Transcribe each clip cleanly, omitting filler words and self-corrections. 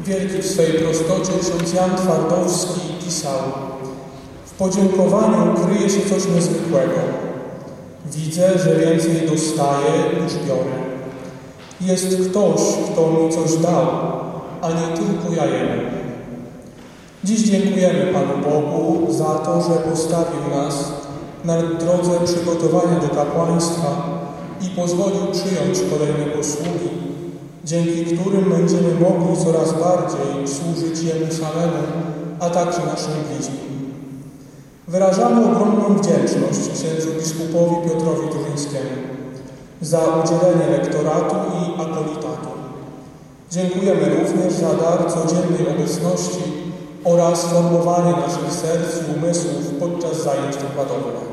Wielki w swej prostocie ksiądz Jan Twardowski pisał: w podziękowaniu kryje się coś niezwykłego. Widzę, że więcej dostaję niż biorę. Jest ktoś, kto mi coś dał, a nie tylko ja jemu. Dziś dziękujemy Panu Bogu za to, że postawił nas na drodze przygotowania do kapłaństwa i pozwolił przyjąć kolejne posługi, dzięki którym będziemy mogli coraz bardziej służyć Jemu samemu, a także naszym bliźnim. Wyrażamy ogromną wdzięczność księdzu biskupowi Piotrowi Turzyńskiemu za udzielenie lektoratu i akolitatu. Dziękujemy również za dar codziennej obecności oraz formowanie naszych serc i umysłów podczas zajęć wykładowych.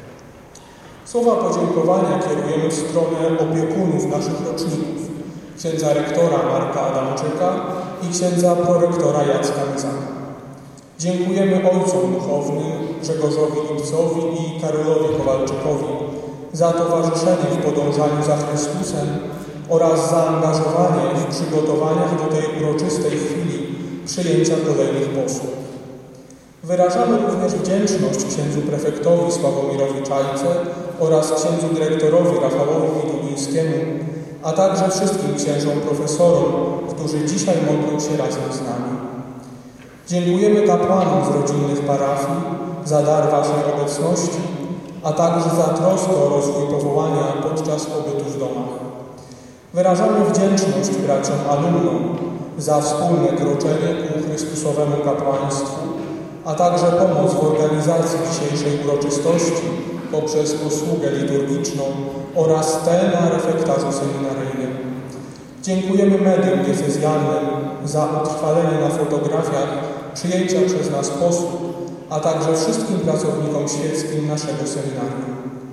Słowa podziękowania kierujemy w stronę opiekunów naszych roczników, księdza rektora Marka Adamczyka i księdza prorektora Jacka Mizaka. Dziękujemy ojcom duchownym Grzegorzowi Lipcowi i Karolowi Kowalczykowi za towarzyszenie w podążaniu za Chrystusem oraz zaangażowanie w przygotowaniach do tej uroczystej chwili przyjęcia kolejnych posłów. Wyrażamy również wdzięczność księdzu prefektowi Sławomirowi Czajce oraz księdzu dyrektorowi Rafałowi Widubińskiemu, a także wszystkim księżom profesorom, którzy dzisiaj modlą się razem z nami. Dziękujemy kapłanom z rodzinnych parafii za dar Waszej obecności, a także za troskę o rozwój powołania podczas pobytu w domach. Wyrażamy wdzięczność braciom alumnom za wspólne kroczenie ku Chrystusowemu kapłaństwu, a także pomoc w organizacji dzisiejszej uroczystości poprzez posługę liturgiczną oraz tę na refektarzu seminaryjnym. Dziękujemy mediom diecezjalnym za utrwalenie na fotografiach przyjęcia przez nas posług, a także wszystkim pracownikom świeckim naszego seminarium.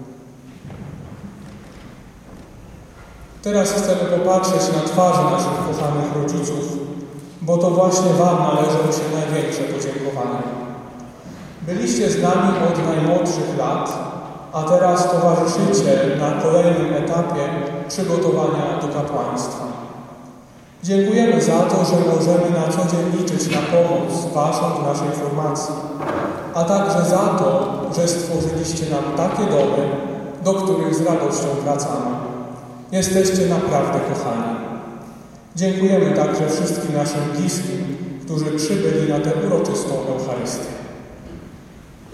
Teraz chcemy popatrzeć na twarze naszych kochanych rodziców, bo to właśnie Wam należą się największe podziękowania. Byliście z nami od najmłodszych lat, a teraz towarzyszycie na kolejnym etapie przygotowania do kapłaństwa. Dziękujemy za to, że możemy na co dzień liczyć na pomoc Waszą w naszej formacji, a także za to, że stworzyliście nam takie domy, do których z radością wracamy. Jesteście naprawdę kochani. Dziękujemy także wszystkim naszym bliskim, którzy przybyli na tę uroczystą Eucharystię.